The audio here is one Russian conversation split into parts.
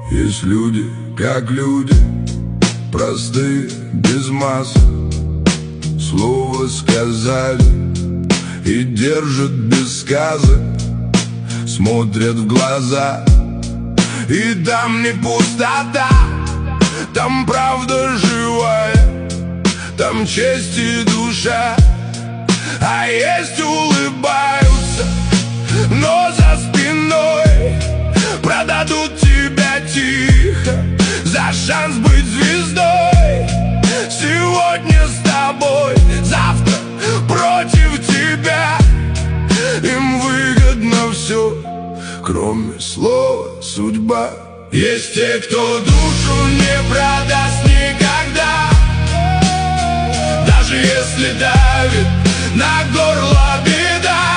Есть люди, как люди, простые, без масок. Слово сказали и держат без сказок. Смотрят в глаза, и там не пустота, там правда живая, там честь и душа. А есть улыбаются, но за спиной продадут тебя тихо за шанс быть звездой. Сегодня с тобой, завтра против тебя. Им выгодно все, кроме слова судьба. Есть те, кто душу не продаст никогда, даже если давит на горло беда.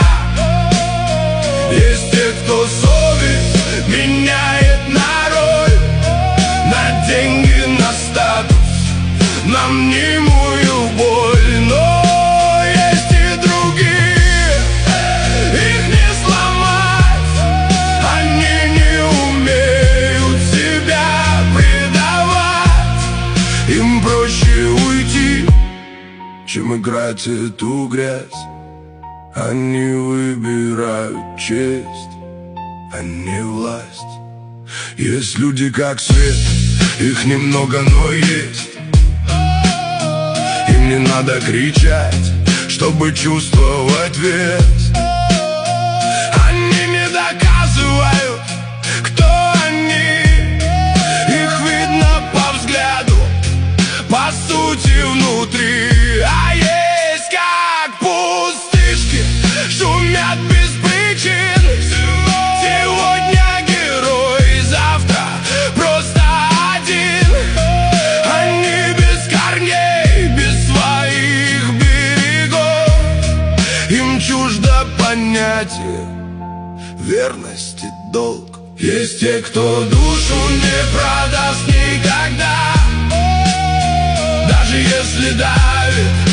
Есть те, кто совесть меняет на роль, на деньги, на статус, на мнимую боль. Но есть и другие, их не сломать, они не умеют себя предавать. Им проще уйти, чем играть эту грязь. Они выбирают честь, а не власть. Есть люди как свет, их немного, но есть. Им не надо кричать, чтобы чувствовать вес. Они не доказывают, кто они. Их видно по взгляду, по сути внутри. А есть как пустышки, шумят без причин. Сегодня герой, завтра просто один. Они без корней, без своих берегов. Им чуждо понятие верности, долг. Есть те, кто душу не продаст никогда, даже если давит